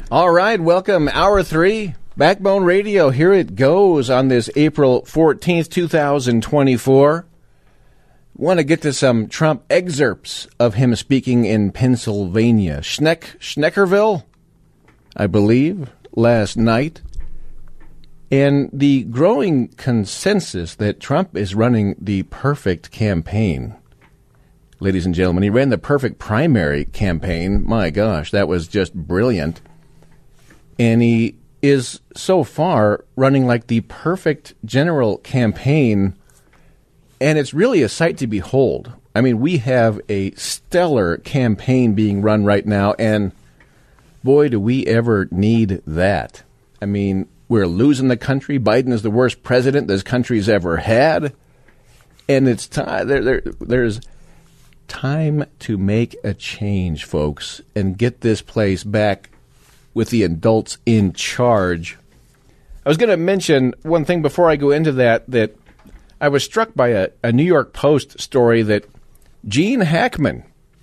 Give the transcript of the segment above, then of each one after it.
All right, welcome, Hour 3, Backbone Radio. Here it goes on this April 14th, 2024. Want to get to some Trump excerpts of him speaking in Pennsylvania. Schneckerville, I believe, last night. And the growing consensus that Trump is running the perfect campaign. Ladies and gentlemen, he ran the perfect primary campaign. My gosh, that was just brilliant. And he is so far running like the perfect general campaign, and it's really a sight to behold. I mean, we have a stellar campaign being run right now, and boy, do we ever need that. I mean, we're losing the country. Biden is the worst president this country's ever had, and it's time. There's time to make a change, folks, and get this place back with the adults in charge. I was going to mention one thing before I go into that I was struck by a New York Post story that Gene Hackman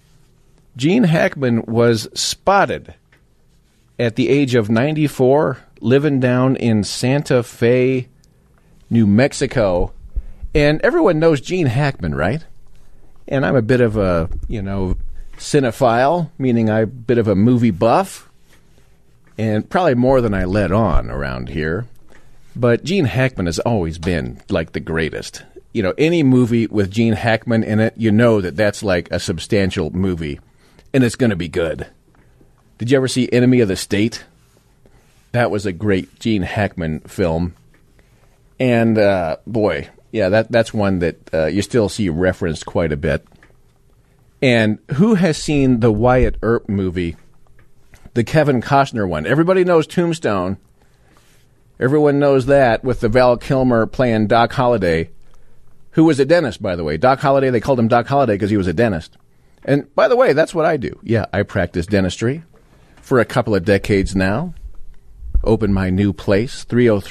was spotted at the age of 94, living down in Santa Fe, New Mexico. And everyone knows Gene Hackman, right? And I'm a bit of a, cinephile, meaning I'm a bit of a movie buff. And probably more than I let on around here. But Gene Hackman has always been like the greatest. Any movie with Gene Hackman in it, that's like a substantial movie. And it's going to be good. Did you ever see Enemy of the State? That was a great Gene Hackman film. And, boy, yeah, that's one that you still see referenced quite a bit. And who has seen the Wyatt Earp movie? The Kevin Costner one. Everybody knows Tombstone. Everyone knows that with the Val Kilmer playing Doc Holliday, who was a dentist, by the way. Doc Holliday, they called him Doc Holliday because he was a dentist. And by the way, that's what I do. Yeah, I practice dentistry for a couple of decades now. Opened my new place,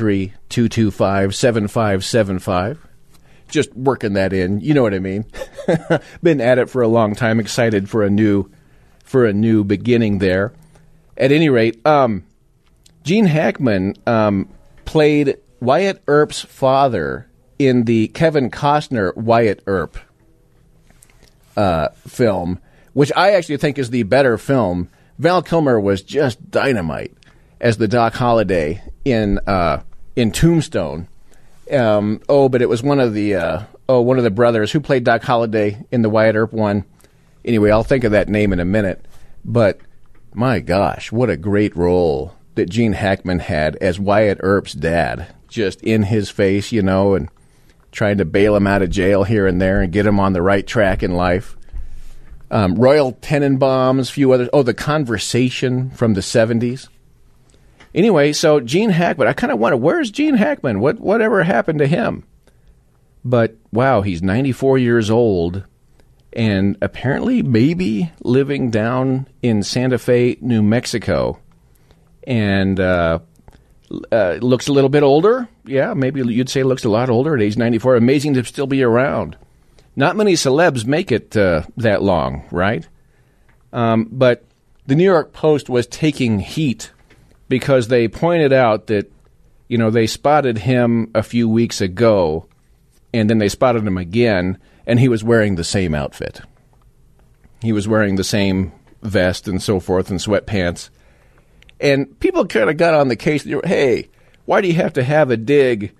303-225-7575. Just working that in. You know what I mean. Been at it for a long time. Excited for a new beginning there. At any rate, Gene Hackman played Wyatt Earp's father in the Kevin Costner Wyatt Earp film, which I actually think is the better film. Val Kilmer was just dynamite as the Doc Holliday in Tombstone. But it was one of the brothers who played Doc Holliday in the Wyatt Earp one. Anyway, I'll think of that name in a minute. But my gosh, what a great role that Gene Hackman had as Wyatt Earp's dad, just in his face, and trying to bail him out of jail here and there and get him on the right track in life. Royal Tenenbaums, a few others. Oh, The Conversation from the 70s. Anyway, so Gene Hackman, I kind of wonder, where's Gene Hackman? Whatever happened to him? But, wow, he's 94 years old. And apparently maybe living down in Santa Fe, New Mexico. And looks a little bit older. Yeah, maybe you'd say looks a lot older at age 94. Amazing to still be around. Not many celebs make it that long, right? But the New York Post was taking heat because they pointed out that, they spotted him a few weeks ago, and then they spotted him again, and he was wearing the same outfit. He was wearing the same vest and so forth and sweatpants. And people kind of got on the case. Hey, why do you have to have a dig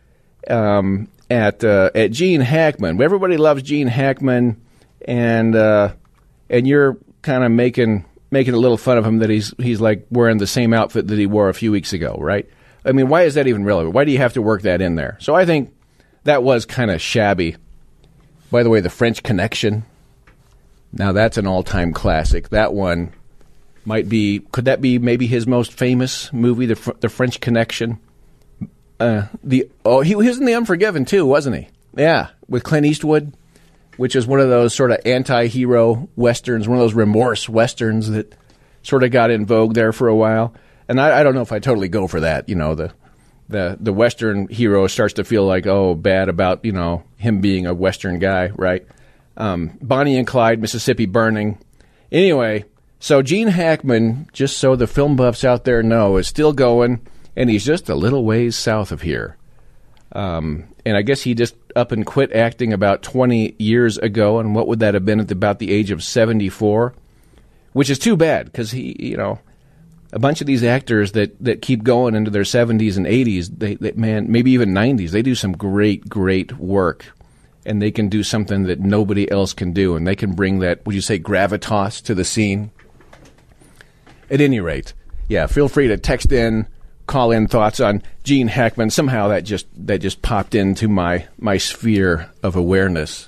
at Gene Hackman? Everybody loves Gene Hackman, and you're kind of making a little fun of him that he's like wearing the same outfit that he wore a few weeks ago, right? I mean, why is that even relevant? Why do you have to work that in there? So I think that was kind of shabby. By the way, The French Connection. Now that's an all-time classic. That one could that be maybe his most famous movie, The French Connection? He was in The Unforgiven too, wasn't he? Yeah, with Clint Eastwood, which is one of those sort of anti-hero westerns, one of those remorse westerns that sort of got in vogue there for a while. And I don't know if I totally go for that. The Western hero starts to feel like, bad about, him being a Western guy, right? Bonnie and Clyde, Mississippi Burning. Anyway, So Gene Hackman, just so the film buffs out there know, is still going, and he's just a little ways south of here. And I guess he just up and quit acting about 20 years ago, and what would that have been at about the age of 74? Which is too bad, because he, a bunch of these actors that keep going into their 70s and 80s, they maybe even 90s, they do some great, great work. And they can do something that nobody else can do, and they can bring that, would you say, gravitas to the scene? At any rate, yeah, feel free to text in, call in thoughts on Gene Hackman. Somehow that just popped into my sphere of awareness.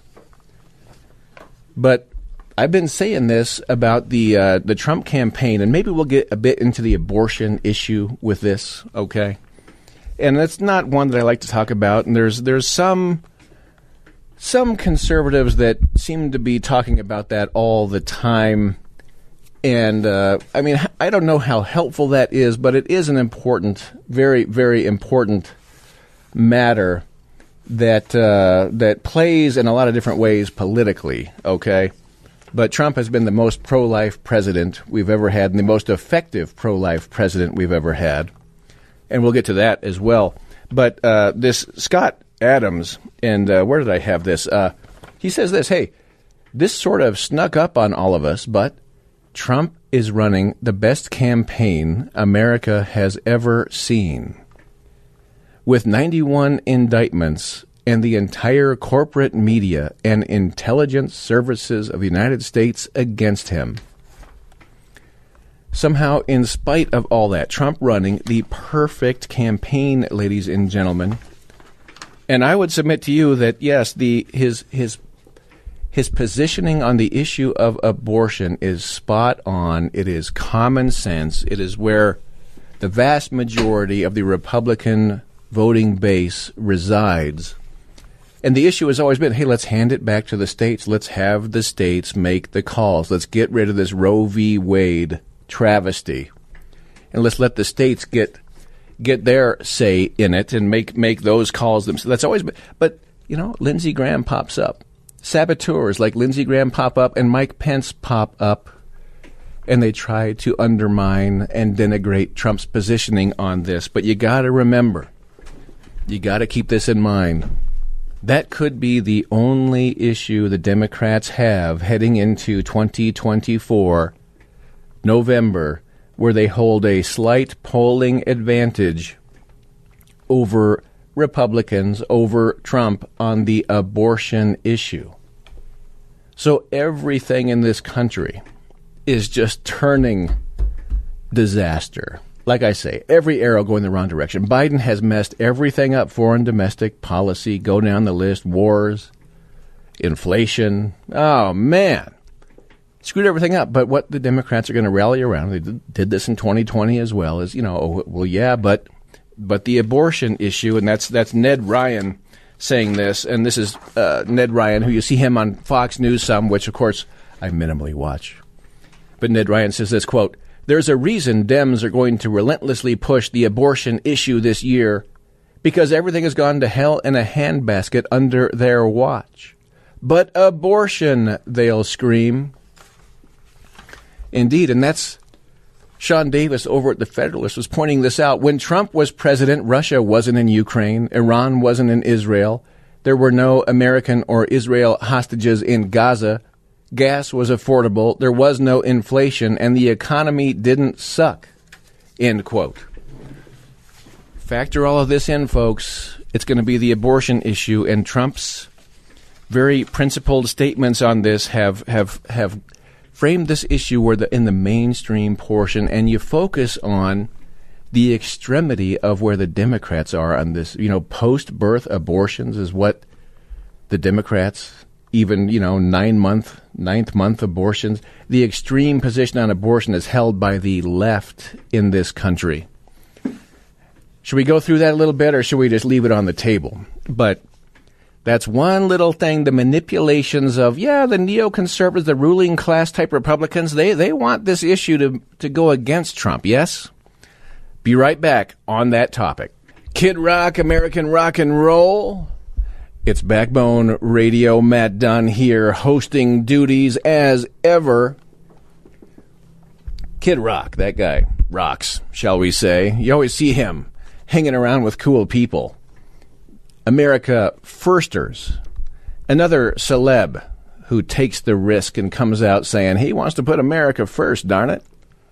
But I've been saying this about the Trump campaign, and maybe we'll get a bit into the abortion issue with this, okay? And that's not one that I like to talk about, and there's some conservatives that seem to be talking about that all the time. And, I don't know how helpful that is, but it is an important, very, very important matter that plays in a lot of different ways politically, okay? But Trump has been the most pro-life president we've ever had, and the most effective pro-life president we've ever had. And we'll get to that as well. But this Scott Adams, and where did I have this? He says this, hey, this sort of snuck up on all of us, but Trump is running the best campaign America has ever seen. With 91 indictments and the entire corporate media and intelligence services of the United States against him. Somehow, in spite of all that, Trump running the perfect campaign, ladies and gentlemen. And I would submit to you that, yes, his positioning on the issue of abortion is spot on. It is common sense. It is where the vast majority of the Republican voting base resides. And the issue has always been, hey, let's hand it back to the states. Let's have the states make the calls. Let's get rid of this Roe v. Wade travesty. And let's let the states get their say in it and make those calls themselves. That's always been. But, Lindsey Graham pops up. Saboteurs like Lindsey Graham pop up and Mike Pence pop up, and they try to undermine and denigrate Trump's positioning on this. But you got to remember, you got to keep this in mind. That could be the only issue the Democrats have heading into 2024, November, where they hold a slight polling advantage over Republicans, over Trump on the abortion issue. So everything in this country is just turning disaster. Like I say, every arrow going the wrong direction. Biden has messed everything up, foreign domestic policy, go down the list, wars, inflation. Oh, man. Screwed everything up. But what the Democrats are going to rally around, they did this in 2020 as well, is, but the abortion issue, and that's Ned Ryan saying this, and this is Ned Ryan, who you see him on Fox News some, which, of course, I minimally watch. But Ned Ryan says this, quote, "There's a reason Dems are going to relentlessly push the abortion issue this year, because everything has gone to hell in a handbasket under their watch. But abortion, they'll scream." Indeed, and that's Sean Davis over at The Federalist was pointing this out. When Trump was president, Russia wasn't in Ukraine. Iran wasn't in Israel. There were no American or Israel hostages in Gaza. Gas was affordable. There was no inflation, and the economy didn't suck. End quote. Factor all of this in, folks. It's going to be the abortion issue, and Trump's very principled statements on this have framed this issue where in the mainstream portion, and you focus on the extremity of where the Democrats are on this. Post-birth abortions is what the Democrats, even, 9th month abortions. The extreme position on abortion is held by the left in this country. Should we go through that a little bit, or should we just leave it on the table? But that's one little thing, the manipulations of, the neoconservatives, the ruling class type Republicans, they want this issue to go against Trump, yes? Be right back on that topic. Kid Rock, American rock and roll. It's Backbone Radio. Matt Dunn here, hosting duties as ever. Kid Rock, that guy rocks, shall we say. You always see him hanging around with cool people. America Firsters, another celeb who takes the risk and comes out saying he wants to put America first, darn it.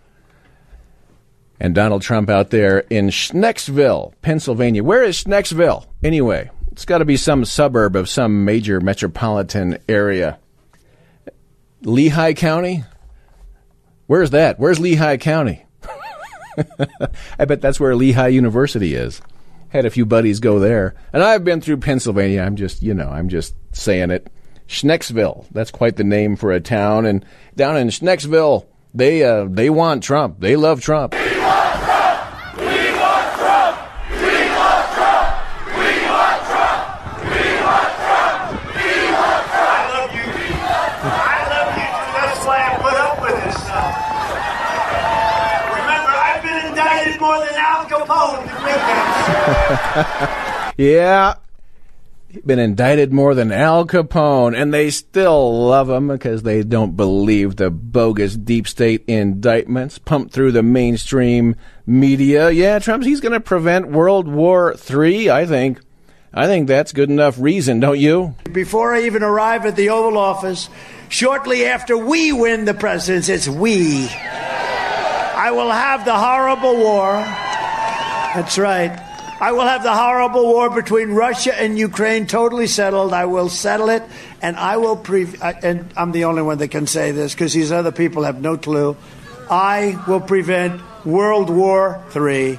And Donald Trump out there in Schnecksville, Pennsylvania. Where is Schnecksville? Anyway, it's got to be some suburb of some major metropolitan area. Lehigh County? Where's that? Where's Lehigh County? I bet that's where Lehigh University is. Had a few buddies go there. And I've been through Pennsylvania. I'm just saying it. Schnecksville. That's quite the name for a town. And down in Schnecksville, they want Trump. They love Trump. We want Trump! We want Trump! We want Trump! We want Trump! We want Trump! We want Trump! I love you. I love you. That's why I put up with this stuff. Remember, I've been indicted more than Al Capone to witness. Yeah. Been indicted more than Al Capone, and they still love him because they don't believe the bogus deep state indictments pumped through the mainstream media. Yeah, he's going to prevent World War III, I think. I think that's good enough reason, don't you? Before I even arrive at the Oval Office, shortly after we win the presidency, it's we. I will have the horrible war. That's right. I will have the horrible war between Russia and Ukraine totally settled. I will settle it, and I will and I'm the only one that can say this because these other people have no clue. I will prevent World War III.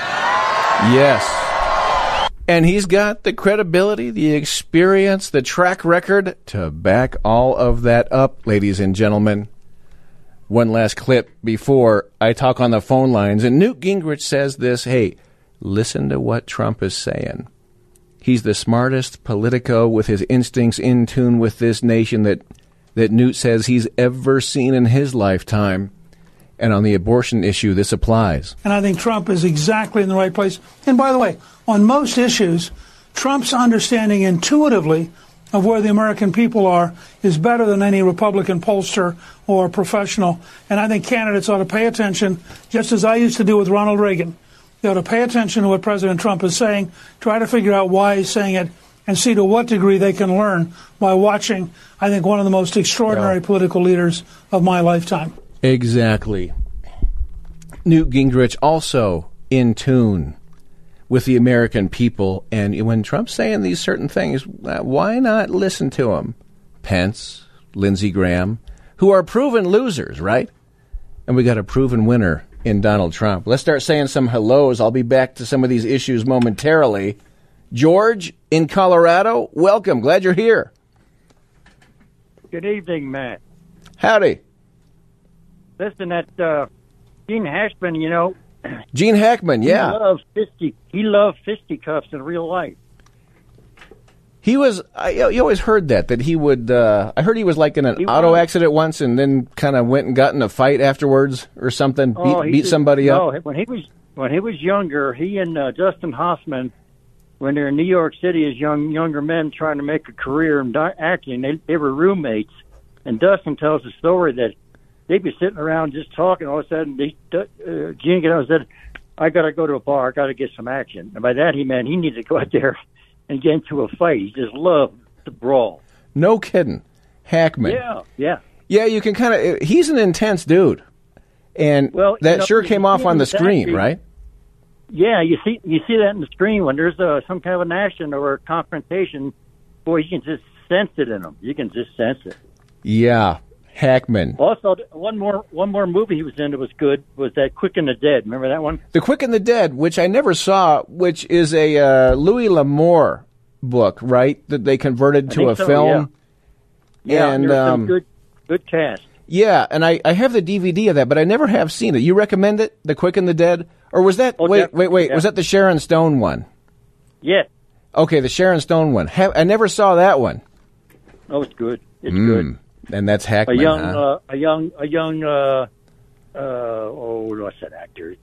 Yes. And he's got the credibility, the experience, the track record to back all of that up, ladies and gentlemen. One last clip before I talk on the phone lines. And Newt Gingrich says this, hey, listen to what Trump is saying. He's the smartest politico with his instincts in tune with this nation that Newt says he's ever seen in his lifetime. And on the abortion issue, this applies. And I think Trump is exactly in the right place. And by the way, on most issues, Trump's understanding intuitively of where the American people are is better than any Republican pollster or professional. And I think candidates ought to pay attention, just as I used to do with Ronald Reagan. They ought to pay attention to what President Trump is saying, try to figure out why he's saying it, and see to what degree they can learn by watching, I think, one of the most extraordinary political leaders of my lifetime. Exactly. Newt Gingrich also in tune with the American people. And when Trump's saying these certain things, why not listen to him? Pence, Lindsey Graham, who are proven losers, right? And we got a proven winner in Donald Trump. Let's start saying some hellos. I'll be back to some of these issues momentarily. George in Colorado, welcome. Glad you're here. Good evening, Matt. Howdy. Listen, that Gene Hackman, Gene Hackman, yeah. He loved fisticuffs in real life. He was, you always heard that he would, I heard he was like in an auto accident once and then kind of went and got in a fight afterwards or something, beat somebody up. No, when he was younger, he and Dustin Hoffman, when they're in New York City as younger men trying to make a career in acting, they were roommates. And Dustin tells the story that they'd be sitting around just talking. All of a sudden, Gene got out and said, I got to go to a bar. I got to get some action. And by that, he meant he needed to go out there and get into a fight. He just loved to brawl. No kidding. Hackman. Yeah. Yeah, you can kind of, he's an intense dude. And that sure came off on the screen, right? Yeah, you see that in the screen when there's some kind of an action or a confrontation. Boy, you can just sense it in him. You can just sense it. Yeah. Hackman. Also, one more movie he was in that was good was that Quick and the Dead. Remember that one? The Quick and the Dead, which I never saw, which is a Louis L'Amour book, right? That they converted to a film. Yeah, and there's some good cast. Yeah, and I have the DVD of that, but I never have seen it. You recommend it, The Quick and the Dead? Or was that, wait, was that the Sharon Stone one? Yeah. Okay, the Sharon Stone one. I never saw that one. Oh, it's good. It's good. And that's Hackman, a young, what's that actor?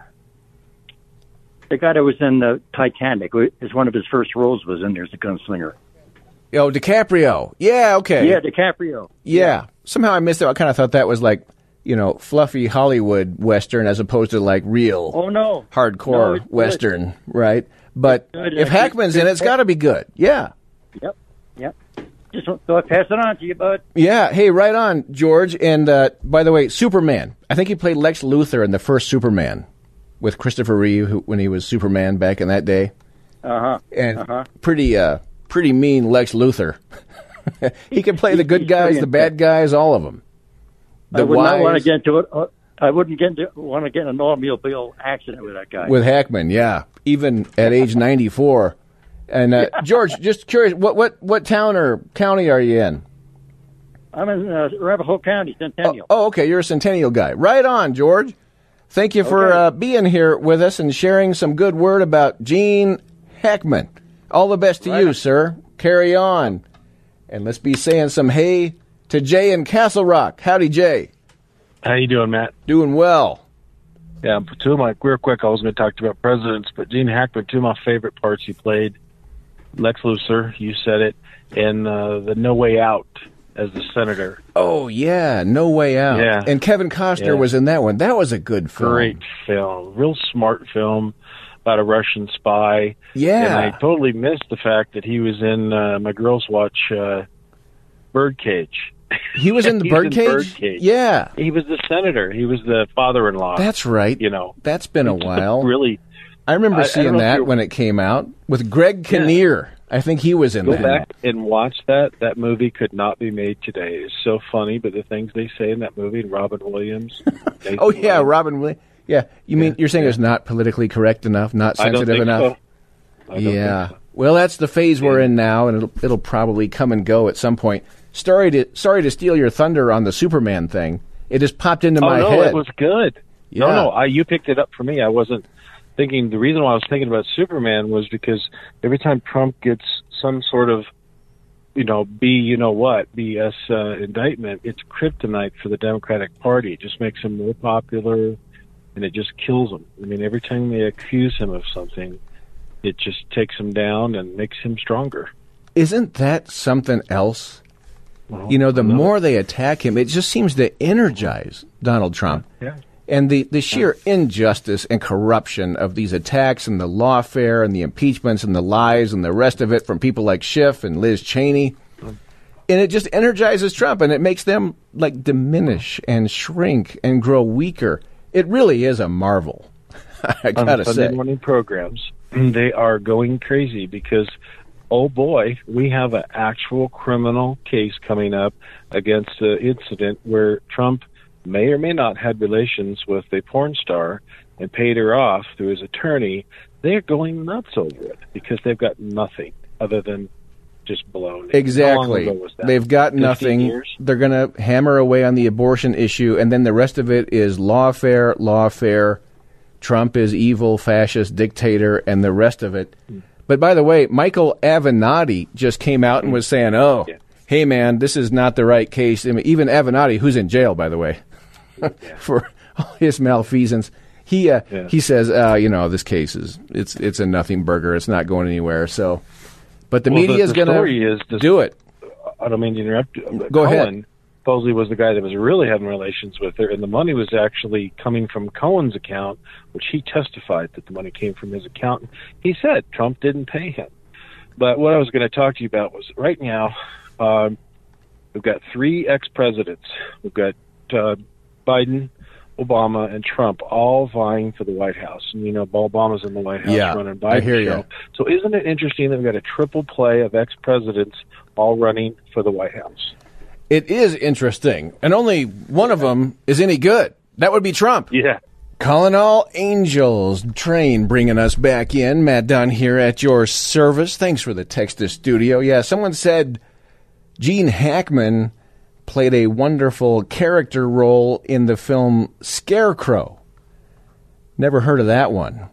The guy that was in the Titanic, is one of his first roles was in there as a gunslinger. DiCaprio. Yeah, okay. Yeah, DiCaprio. Yeah. Somehow I missed it. I kind of thought that was like fluffy Hollywood Western as opposed to like real hardcore Western, right? But if Hackman's in it, it's got to be good. Yeah. Yep. Just thought I'd pass it on to you, bud. Yeah. Hey, right on, George. And by the way, Superman. I think he played Lex Luthor in the first Superman with Christopher Reeve when he was Superman back in that day. And pretty mean Lex Luthor. He can play the good guys, the bad guys, all of them. I would not want to get into it. I wouldn't want to get in an automobile accident with that guy. With Hackman, yeah, even at age 94. And George, just curious, what town or county are you in? I'm in Arapahoe County, Centennial. Oh, okay, you're a Centennial guy. Right on, George. Thank you for being here with us and sharing some good word about Gene Hackman. All the best to you, sir. Carry on. And let's be saying some hey to Jay in Castle Rock. Howdy, Jay. How you doing, Matt? Doing well. Yeah, real quick, I was going to talk about presidents, but Gene Hackman, two of my favorite parts he played, Lex Luthor, you said it, and the No Way Out as the senator. Oh, yeah, No Way Out. Yeah. And Kevin Costner was in that one. That was a good film. Great film. Real smart film about a Russian spy. Yeah. And I totally missed the fact that he was in my girls watch Birdcage. He was in the Birdcage? Yeah. He was the senator. He was the father-in-law. That's right. That's been a while. Really. I remember seeing that when it came out with Greg Kinnear. I think he was in that. Go back and watch that. That movie could not be made today. It's so funny, but the things they say in that movie, and Robin Williams. Robin Williams. Yeah, you're saying it's not politically correct enough, not sensitive enough? I don't think so. Well, that's the phase we're in now, and it'll probably come and go at some point. Sorry to steal your thunder on the Superman thing. It just popped into my head. It was good. Yeah. No, you picked it up for me. I wasn't thinking. The reason why I was thinking about Superman was because every time Trump gets some sort of, BS indictment, it's kryptonite for the Democratic Party. It just makes him more popular, and it just kills him. I mean, every time they accuse him of something, it just takes him down and makes him stronger. Isn't that something else? Well, the more they attack him, it just seems to energize Donald Trump. Yeah. And the sheer injustice and corruption of these attacks and the lawfare and the impeachments and the lies and the rest of it from people like Schiff and Liz Cheney. And it just energizes Trump, and it makes them, diminish and shrink and grow weaker. It really is a marvel, I gotta say. On Sunday morning programs, they are going crazy because, oh boy, we have an actual criminal case coming up against an incident where Trump may or may not had relations with a porn star and paid her off through his attorney. They're going nuts over it because they've got nothing other than just blown. Exactly. They've got nothing. Years? They're going to hammer away on the abortion issue, and then the rest of it is lawfare. Trump is evil, fascist, dictator, and the rest of it. But by the way, Michael Avenatti just came out and was saying, hey, man, this is not the right case. I mean, even Avenatti, who's in jail, by the way, for all his malfeasance, he says, this case it's a nothing burger. It's not going anywhere. So, but the media is going to do it. I don't mean to interrupt. Go ahead. Supposedly was the guy that was really having relations with her, and the money was actually coming from Cohen's account, which he testified that the money came from his account. He said Trump didn't pay him. But what I was going to talk to you about was right now we've got three ex-presidents. We've got Biden, Obama, and Trump all vying for the White House. And, Obama's in the White House running Biden's I hear you. show. So isn't it interesting that we've got a triple play of ex-presidents all running for the White House? It is interesting, and only one of them is any good. That would be Trump. Yeah. Calling all angels train, bringing us back in. Matt Dunn here at your service. Thanks for the text to studio. Yeah, someone said Gene Hackman played a wonderful character role in the film Scarecrow. Never heard of that one.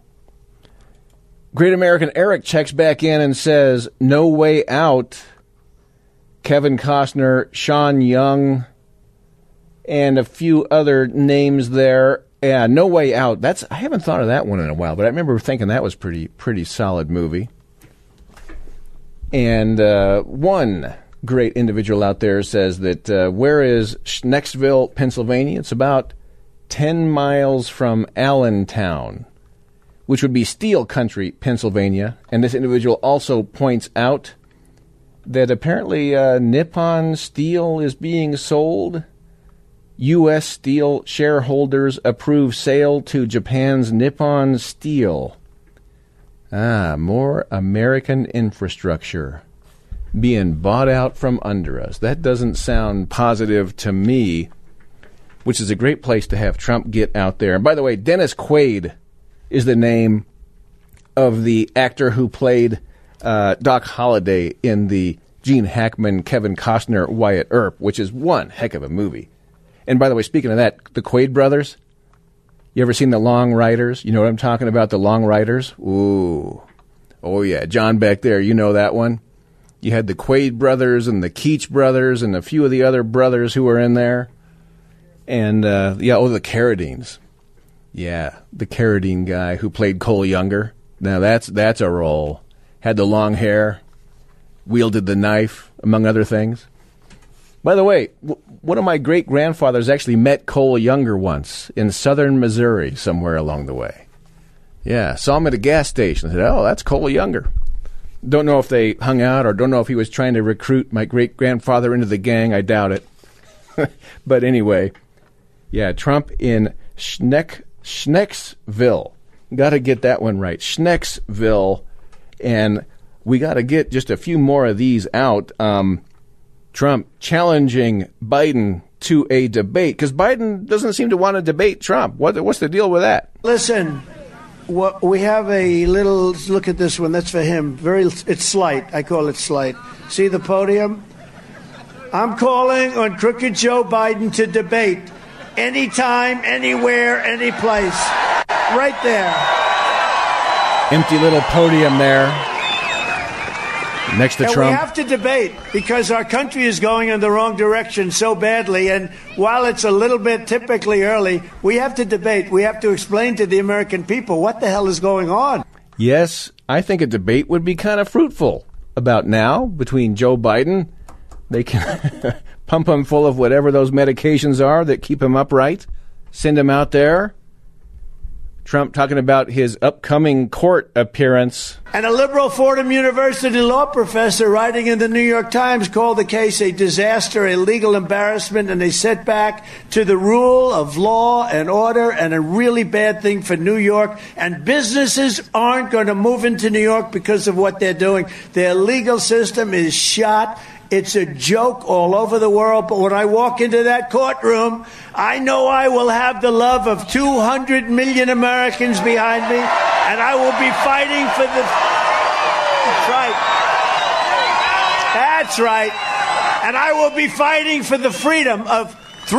Great American Eric checks back in and says, No Way Out. Kevin Costner, Sean Young, and a few other names there. Yeah, No Way Out. I haven't thought of that one in a while, but I remember thinking that was pretty solid movie. And one great individual out there says that where is Schnecksville, Pennsylvania? It's about 10 miles from Allentown, which would be Steel Country, Pennsylvania. And this individual also points out that apparently Nippon Steel is being sold. U.S. Steel shareholders approve sale to Japan's Nippon Steel. More American infrastructure being bought out from under us. That doesn't sound positive to me, which is a great place to have Trump get out there. And by the way, Dennis Quaid is the name of the actor who played Doc Holliday in the Gene Hackman, Kevin Costner, Wyatt Earp, which is one heck of a movie. And by the way, speaking of that, the Quaid brothers, you ever seen The Long Riders? You know what I'm talking about, The Long Riders? Ooh. Oh, yeah. John Beck there, you know that one? You had the Quaid brothers and the Keach brothers and a few of the other brothers who were in there. And, the Carradines. Yeah, the Carradine guy who played Cole Younger. Now, that's a role. Had the long hair, wielded the knife, among other things. By the way, one of my great-grandfathers actually met Cole Younger once in southern Missouri, somewhere along the way. Yeah, saw him at a gas station. I said, oh, that's Cole Younger. Don't know if they hung out or don't know if he was trying to recruit my great-grandfather into the gang. I doubt it. But anyway, yeah, Trump in Schnecksville. Got to get that one right. Schnecksville. And we got to get just a few more of these out. Trump challenging Biden to a debate, because Biden doesn't seem to want to debate Trump. What's the deal with that? Listen, we have a little look at this one. That's for him. It's slight. I call it slight. See the podium? I'm calling on Crooked Joe Biden to debate anytime, anywhere, any place. Right there. Empty little podium there. Next to Trump. We have to debate because our country is going in the wrong direction so badly. And while it's a little bit typically early, we have to debate. We have to explain to the American people what the hell is going on. Yes, I think a debate would be kind of fruitful about now between Joe Biden. They can pump him full of whatever those medications are that keep him upright. Send him out there. Trump talking about his upcoming court appearance. And a liberal Fordham University law professor writing in the New York Times called the case a disaster, a legal embarrassment, and a setback to the rule of law and order, and a really bad thing for New York. And businesses aren't going to move into New York because of what they're doing. Their legal system is shot. It's a joke all over the world, but when I walk into that courtroom, I know I will have the love of 200 million Americans behind me, and I will be fighting for the... That's right. And I will be fighting for the freedom of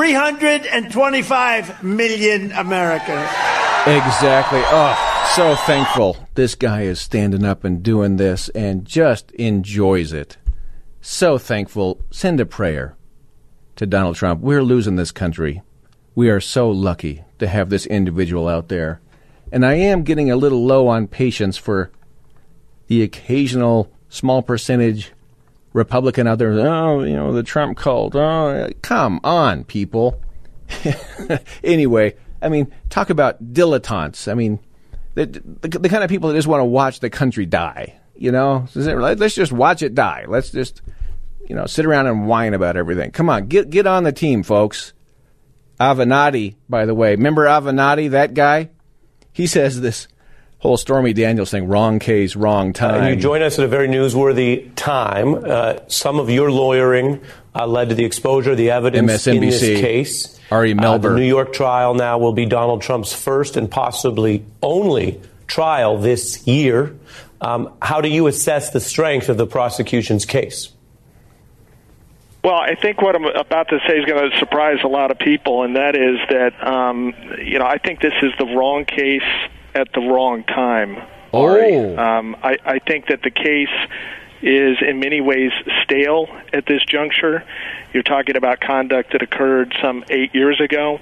325 million Americans. Exactly. Oh, so thankful this guy is standing up and doing this and just enjoys it. So thankful. Send a prayer to Donald Trump. We're losing this country. We are so lucky to have this individual out there. And I am getting a little low on patience for the occasional small percentage Republican out there. Oh, you know, the Trump cult. Oh, come on, people. Anyway, I mean, talk about dilettantes. I mean, the kind of people that just want to watch the country die. You know, let's just watch it die. Let's just, sit around and whine about everything. Come on, get on the team, folks. Avenatti, by the way. Remember Avenatti, that guy? He says this whole Stormy Daniels thing, wrong case, wrong time. You join us at a very newsworthy time. Some of your lawyering led to the exposure of the evidence MSNBC, in this case. Ari Melber. The New York trial now will be Donald Trump's first and possibly only trial this year. How do you assess the strength of the prosecution's case? Well, I think what I'm about to say is going to surprise a lot of people, and that is that, I think this is the wrong case at the wrong time. Oh. I think that the case is in many ways stale at this juncture. You're talking about conduct that occurred some 8 years ago.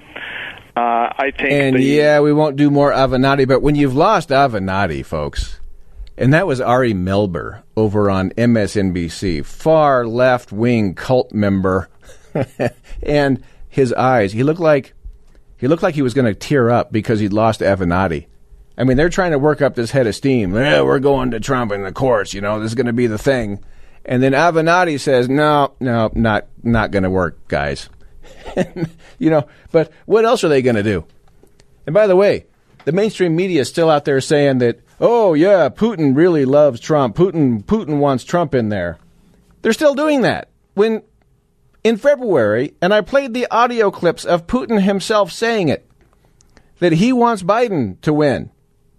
I think we won't do more Avenatti, but when you've lost Avenatti, folks, And that was Ari Melber over on MSNBC, far left-wing cult member. And his eyes, he looked like he was going to tear up because he'd lost Avenatti. I mean, they're trying to work up this head of steam. Yeah, we're going to Trump in the courts, this is going to be the thing. And then Avenatti says, no, not going to work, guys. But what else are they going to do? And by the way, the mainstream media is still out there saying that, oh, yeah, Putin really loves Trump. Putin wants Trump in there. They're still doing that. When in February, and I played the audio clips of Putin himself saying it, that he wants Biden to win.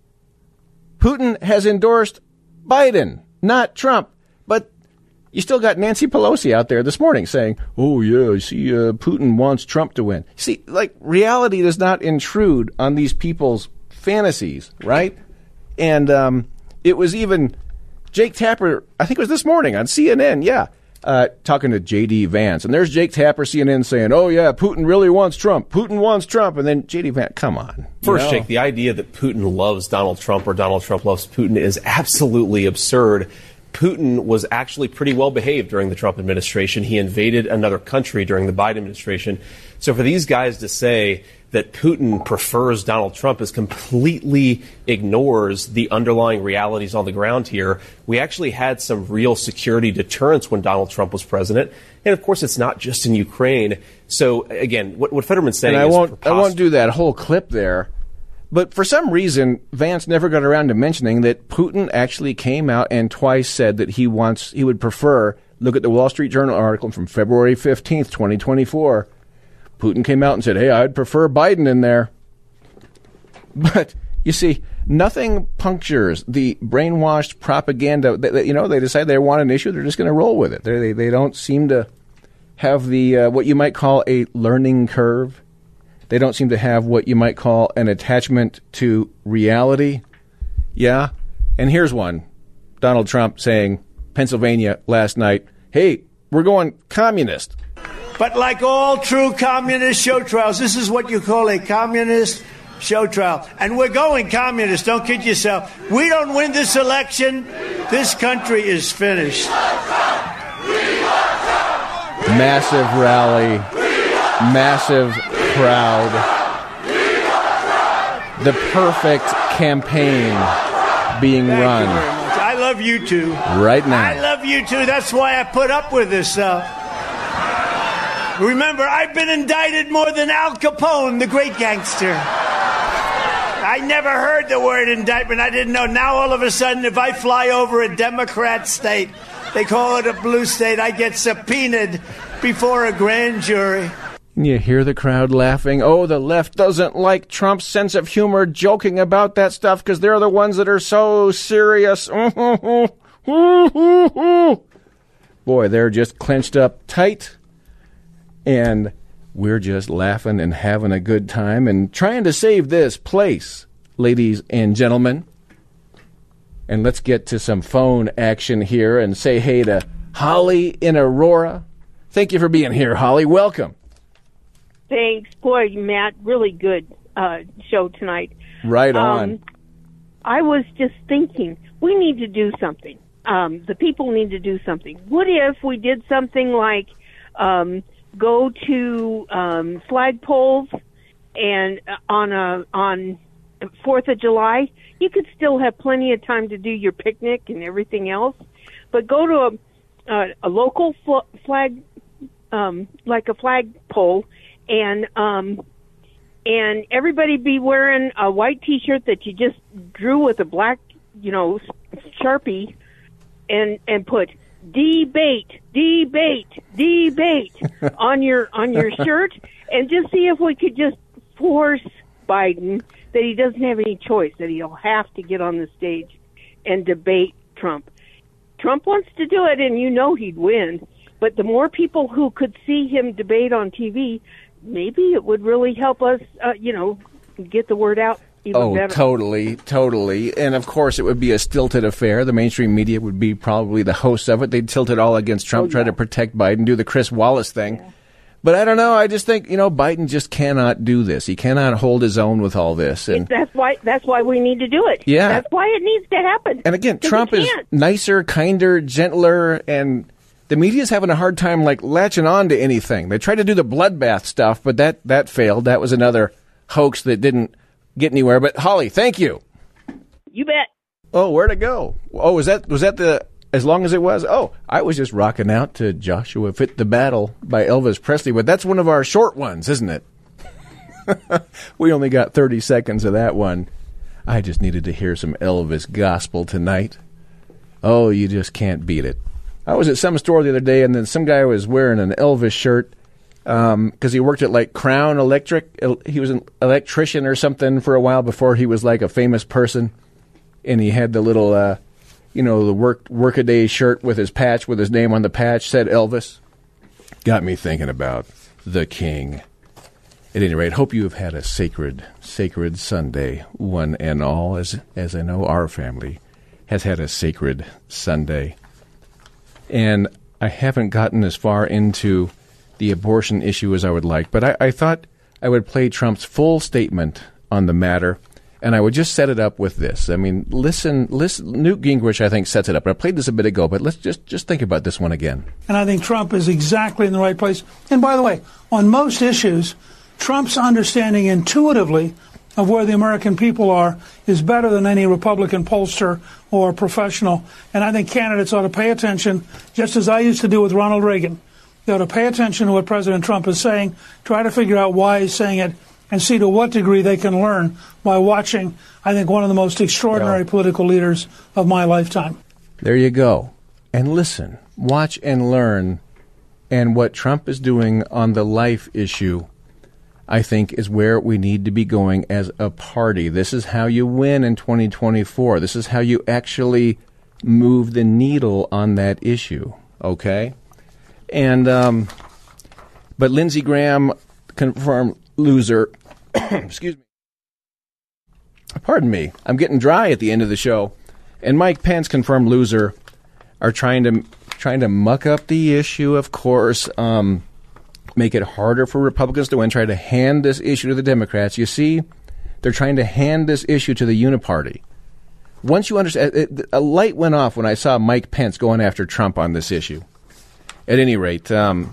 Putin has endorsed Biden, not Trump. But you still got Nancy Pelosi out there this morning saying, oh, yeah, Putin wants Trump to win. See, reality does not intrude on these people's fantasies, right? And it was even Jake Tapper, I think it was this morning on CNN, talking to J.D. Vance. And there's Jake Tapper, CNN, saying, oh, yeah, Putin really wants Trump. Putin wants Trump. And then J.D. Vance, come on. First, Jake, the idea that Putin loves Donald Trump or Donald Trump loves Putin is absolutely absurd. Putin was actually pretty well behaved during the Trump administration. He invaded another country during the Biden administration. So for these guys to say that Putin prefers Donald Trump is completely ignores the underlying realities on the ground here. We actually had some real security deterrence when Donald Trump was president. And, of course, it's not just in Ukraine. So, again, what Fetterman's saying is preposterous. I won't do that whole clip there. But for some reason, Vance never got around to mentioning that Putin actually came out and twice said that he would prefer, look at the Wall Street Journal article from February 15th, 2024. Putin came out and said, hey, I'd prefer Biden in there. But, you see, nothing punctures the brainwashed propaganda. They decide they want an issue, they're just going to roll with it. They don't seem to have the what you might call a learning curve. They don't seem to have what you might call an attachment to reality. Yeah. And here's one. Donald Trump saying, Pennsylvania last night, hey, we're going communist. But like all true communist show trials, this is what you call a communist show trial. And we're going communist. Don't kid yourself. We don't win this election. This country is finished. Massive rally. Massive crowd. The perfect campaign being run. Thank you very much. I love you two. Right now. I love you two. That's why I put up with this. Remember, I've been indicted more than Al Capone, the great gangster. I never heard the word indictment. I didn't know. Now, all of a sudden, if I fly over a Democrat state, they call it a blue state, I get subpoenaed before a grand jury. You hear the crowd laughing. Oh, the left doesn't like Trump's sense of humor joking about that stuff because they're the ones that are so serious. Boy, they're just clenched up tight. And we're just laughing and having a good time and trying to save this place, ladies and gentlemen. And let's get to some phone action here and say hey to Holly in Aurora. Thank you for being here, Holly. Welcome. Thanks. Boy, Matt, really good show tonight. Right on. I was just thinking, we need to do something. The people need to do something. What if we did something like go to flagpoles and on 4th of July? You could still have plenty of time to do your picnic and everything else, but go to a local flag, like a flagpole, and everybody be wearing a white T-shirt that you just drew with a black, Sharpie, and put debate on your shirt, and just see if we could just force Biden that he doesn't have any choice, that he'll have to get on the stage and debate Trump. Trump wants to do it, and he'd win. But the more people who could see him debate on TV, maybe it would really help us, get the word out even better. Totally. And, of course, it would be a stilted affair. The mainstream media would be probably the hosts of it. They'd tilt it all against Trump, try to protect Biden, do the Chris Wallace thing. Yeah. But I don't know. I just think, Biden just cannot do this. He cannot hold his own with all this. And that's why we need to do it. Yeah. That's why it needs to happen. And again, Trump is nicer, kinder, gentler, and the media's having a hard time latching on to anything. They tried to do the bloodbath stuff, but that failed. That was another hoax that didn't get anywhere. But Holly, thank you. You bet. Oh, where'd it go? Oh, was that the as long as it was? Oh, I was just rocking out to Joshua Fit the Battle by Elvis Presley, but that's one of our short ones, isn't it? We only got 30 seconds of that one. I just needed to hear some Elvis gospel tonight. Oh, you just can't beat it. I was at some store the other day, and then some guy was wearing an Elvis shirt because he worked at Crown Electric. He was an electrician or something for a while before he was a famous person. And he had the little, the workaday shirt with his patch, with his name on the patch, said Elvis. Got me thinking about the King. At any rate, hope you have had a sacred Sunday, one and all, as I know our family has had a sacred Sunday. And I haven't gotten as far into the abortion issue as I would like, but I thought I would play Trump's full statement on the matter. And I would just set it up with this. I mean, listen. Newt Gingrich, I think, sets it up. I played this a bit ago, but let's just think about this one again. And I think Trump is exactly in the right place. And by the way, on most issues, Trump's understanding intuitively of where the American people are is better than any Republican pollster or professional. And I think candidates ought to pay attention, just as I used to do with Ronald Reagan. They ought to pay attention to what President Trump is saying, try to figure out why he's saying it, and see to what degree they can learn by watching, I think, one of the most extraordinary political leaders of my lifetime. There you go. And listen, watch and learn. And what Trump is doing on the life issue, I think, is where we need to be going as a party. This is how you win in 2024. This is how you actually move the needle on that issue, okay? And, but Lindsey Graham confirmed loser. Excuse me. Pardon me. I'm getting dry at the end of the show. And Mike Pence, confirmed loser, are trying to muck up the issue, of course, make it harder for Republicans to win, try to hand this issue to the Democrats. You see, they're trying to hand this issue to the Uniparty. Once you understand, a light went off when I saw Mike Pence going after Trump on this issue. At any rate,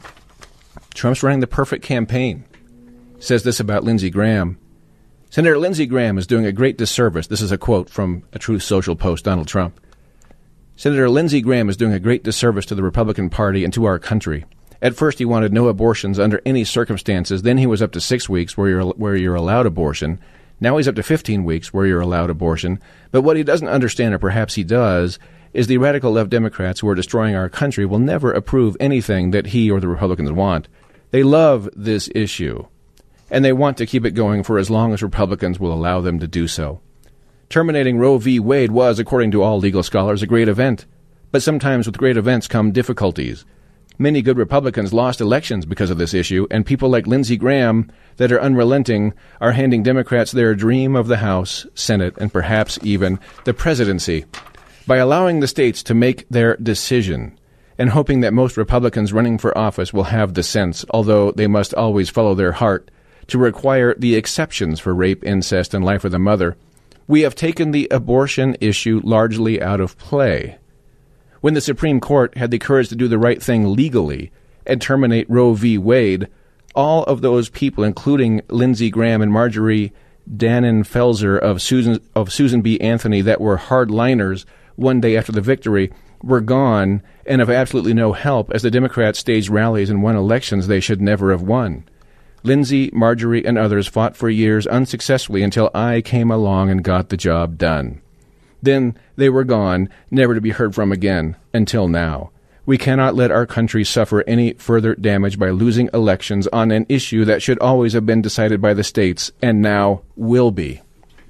Trump's running the perfect campaign. Says this about Lindsey Graham. Senator Lindsey Graham is doing a great disservice. This is a quote from a Truth Social post, Donald Trump. Senator Lindsey Graham is doing a great disservice to the Republican Party and to our country. At first, he wanted no abortions under any circumstances. Then he was up to 6 weeks where you're allowed abortion. Now he's up to 15 weeks where you're allowed abortion. But what he doesn't understand, or perhaps he does, is the radical left Democrats who are destroying our country will never approve anything that he or the Republicans want. They love this issue, and they want to keep it going for as long as Republicans will allow them to do so. Terminating Roe v. Wade was, according to all legal scholars, a great event. But sometimes with great events come difficulties. Many good Republicans lost elections because of this issue, and people like Lindsey Graham that are unrelenting are handing Democrats their dream of the House, Senate, and perhaps even the presidency. By allowing the states to make their decision, and hoping that most Republicans running for office will have the sense, although they must always follow their heart, to require the exceptions for rape, incest, and life of the mother, we have taken the abortion issue largely out of play. When the Supreme Court had the courage to do the right thing legally and terminate Roe v. Wade, all of those people, including Lindsey Graham and Marjorie Dannenfelser of Susan B. Anthony, that were hardliners one day after the victory, were gone and of absolutely no help as the Democrats staged rallies and won elections they should never have won. Lindsey, Marjorie, and others fought for years unsuccessfully until I came along and got the job done. Then they were gone, never to be heard from again, until now. We cannot let our country suffer any further damage by losing elections on an issue that should always have been decided by the states, and now will be.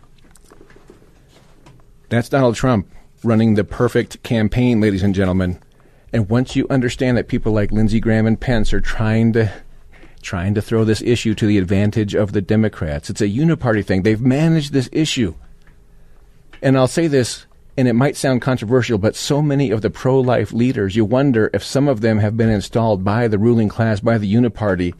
That's Donald Trump running the perfect campaign, ladies and gentlemen. And once you understand that people like Lindsey Graham and Pence are trying to throw this issue to the advantage of the Democrats, it's a uniparty thing. They've managed this issue. And I'll say this, and it might sound controversial, but so many of the pro-life leaders, you wonder if some of them have been installed by the ruling class, by the uniparty,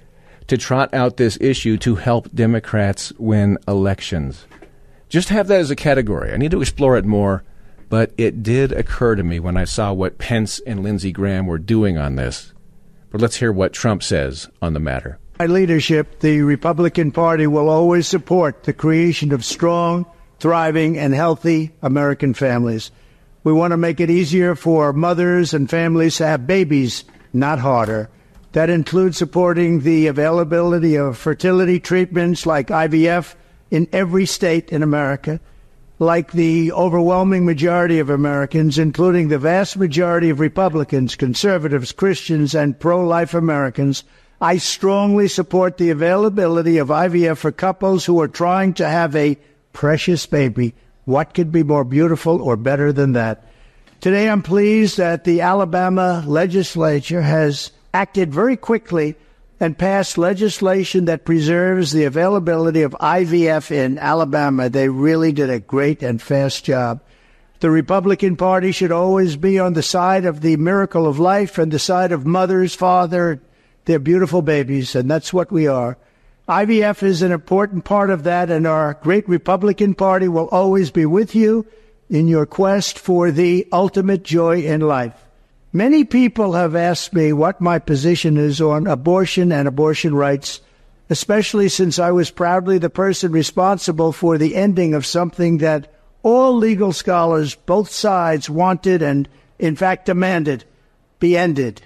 to trot out this issue to help Democrats win elections. Just have that as a category. I need to explore it more, but it did occur to me when I saw what Pence and Lindsey Graham were doing on this. But let's hear what Trump says on the matter. My leadership, the Republican Party will always support the creation of strong, thriving, and healthy American families. We want to make it easier for mothers and families to have babies, not harder. That includes supporting the availability of fertility treatments like IVF in every state in America. Like the overwhelming majority of Americans, including the vast majority of Republicans, conservatives, Christians, and pro-life Americans, I strongly support the availability of IVF for couples who are trying to have a precious baby. What could be more beautiful or better than that? Today, I'm pleased that the Alabama legislature has acted very quickly and passed legislation that preserves the availability of IVF in Alabama. They really did a great and fast job. The Republican Party should always be on the side of the miracle of life and the side of mothers, father, their beautiful babies, and that's what we are. IVF is an important part of that, and our great Republican Party will always be with you in your quest for the ultimate joy in life. Many people have asked me what my position is on abortion and abortion rights, especially since I was proudly the person responsible for the ending of something that all legal scholars, both sides, wanted and, in fact, demanded be ended.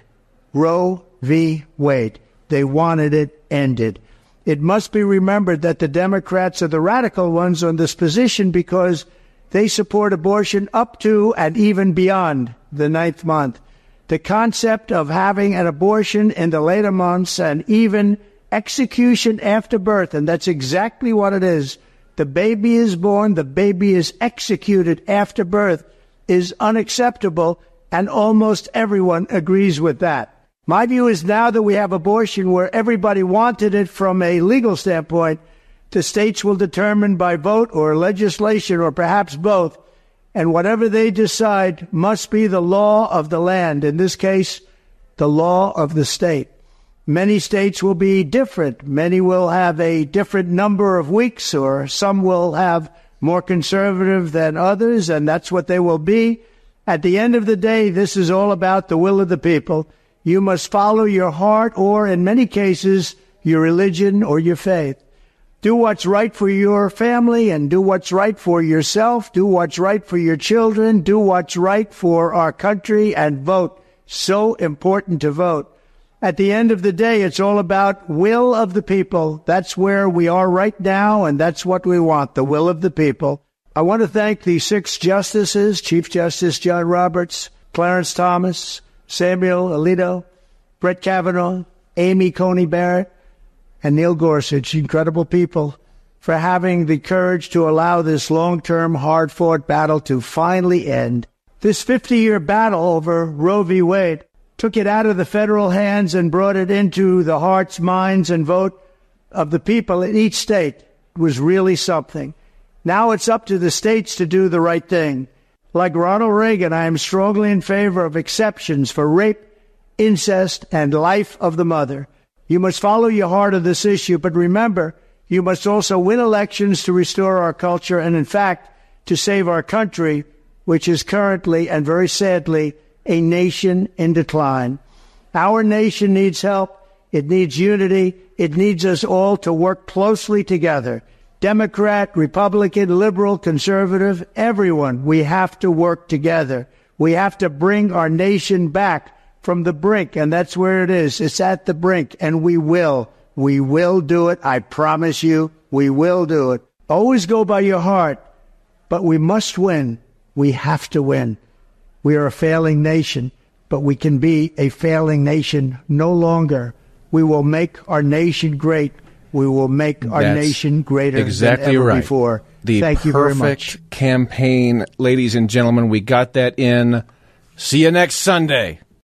Roe v. Wade. They wanted it ended. It must be remembered that the Democrats are the radical ones on this position because they support abortion up to and even beyond the 9th month. The concept of having an abortion in the later months and even execution after birth, and that's exactly what it is. The baby is born, the baby is executed after birth, is unacceptable, and almost everyone agrees with that. My view is now that we have abortion where everybody wanted it from a legal standpoint, the states will determine by vote or legislation or perhaps both, and whatever they decide must be the law of the land, in this case, the law of the state. Many states will be different. Many will have a different number of weeks, or some will have more conservative than others, and that's what they will be. At the end of the day, this is all about the will of the people. You must follow your heart or, in many cases, your religion or your faith. Do what's right for your family and do what's right for yourself. Do what's right for your children. Do what's right for our country and vote. So important to vote. At the end of the day, it's all about will of the people. That's where we are right now, and that's what we want, the will of the people. I want to thank the 6 justices, Chief Justice John Roberts, Clarence Thomas, Samuel Alito, Brett Kavanaugh, Amy Coney Barrett, and Neil Gorsuch, incredible people, for having the courage to allow this long-term, hard-fought battle to finally end. This 50-year battle over Roe v. Wade took it out of the federal hands and brought it into the hearts, minds, and vote of the people in each state. It was really something. Now it's up to the states to do the right thing. Like Ronald Reagan, I am strongly in favor of exceptions for rape, incest, and life of the mother. You must follow your heart on this issue, but remember, you must also win elections to restore our culture and, in fact, to save our country, which is currently, and very sadly, a nation in decline. Our nation needs help. It needs unity. It needs us all to work closely together. Democrat, Republican, liberal, conservative, everyone, we have to work together. We have to bring our nation back from the brink, and that's where it is. It's at the brink, and we will. We will do it. I promise you, we will do it. Always go by your heart, but we must win. We have to win. We are a failing nation, but we can be a failing nation no longer. We will make our nation great. We will make our nation greater than ever before. Thank you very much. The perfect campaign, ladies and gentlemen. We got that in. See you next Sunday.